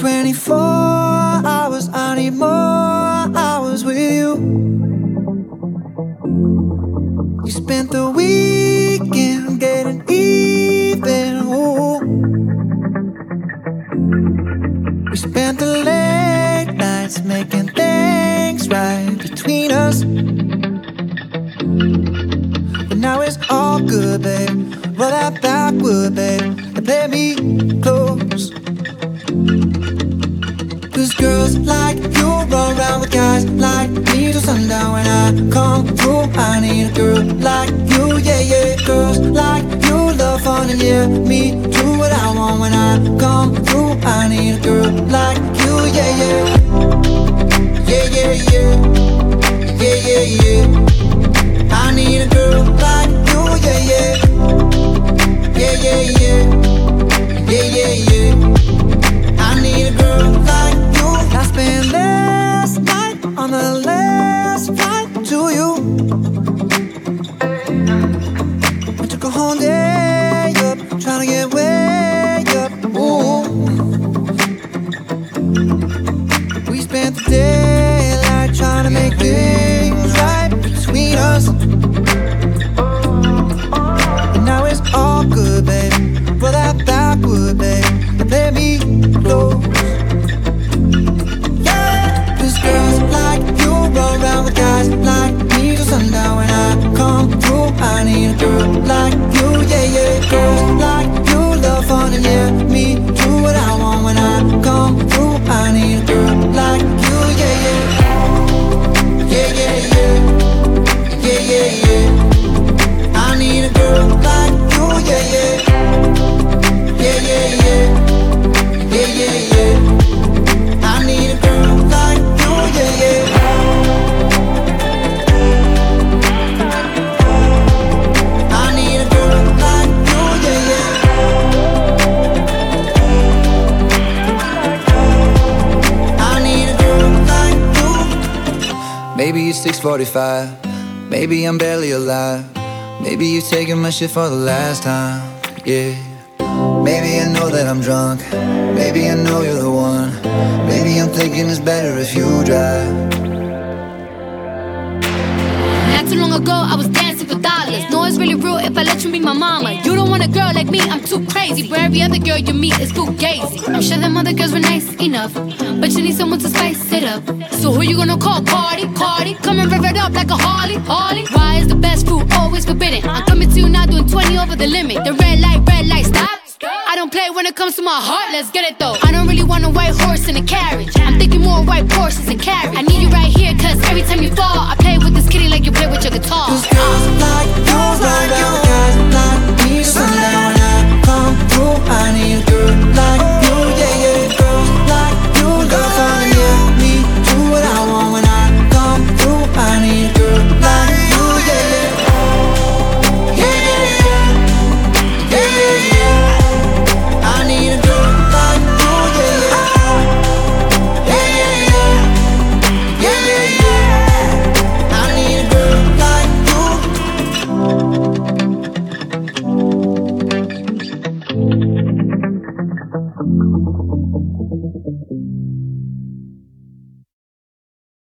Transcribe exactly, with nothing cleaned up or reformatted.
twenty-four hours, I need more hours with you. You spent the weekend getting even, ooh. We spent the late nights making things right between us. But now it's all good, babe. Roll that backward, babe, and play me close. Cause girls like you run around with guys like me till sundown. When I come through, I need a girl like you, yeah, yeah. Girls like you love fun and yeah, me do what I want. When I come through, I need a girl like you, yeah, yeah. Yeah, yeah, yeah. Yeah, yeah, yeah. I need a girl like you, yeah, yeah. Yeah, yeah, yeah. Yeah, yeah, yeah. I need a girl like you. I spent last night on the last flight to you. I took a whole day up, trying to get way up, ooh. We spent the daylight trying to make things right between us. And now it's all good, babe. Roll that backward, babe, and play me close. Yeah, cause girls like you roll around with guys like me till sundown. When I come through, I need a girl like you, yeah, yeah. Girls like you love fun and yeah, me do what I want. When I come through, I need a girl like you, yeah, yeah. Yeah, yeah, yeah. Yeah, yeah, yeah. I need a girl like you, yeah, yeah. Yeah, yeah, yeah. Yeah, yeah, yeah. I need a girl like you, yeah, yeah. I need a girl like you, yeah, yeah. I need a girl like you. Maybe it's six forty-five. Maybe I'm barely alive. Maybe you're taking my shit for the last time, yeah. Maybe I know that I'm drunk. Maybe I know you're the one. Maybe I'm thinking it's better if you drive. Not too long ago, I was dancing for dollars. No, it's really real if I let you be my mama. You don't want a girl like me, I'm too crazy. Where every other girl you meet is fugazi. I'm sure them other girls were nice enough, but you need someone to spice it up. So who you gonna call? Cardi, Cardi. Come and rev it up like a Harley, Harley. Why is the best fruit always forbidden? I'm coming to you now doing twenty over the limit. The red light, red light, stop. I don't play when it comes to my heart, let's get it though. I don't really want a white horse in a carriage. I'm thinking more white horses and carriage. I need you right here, cause every time you fall, I play with this kitty like you play with your guitar. Cause girls like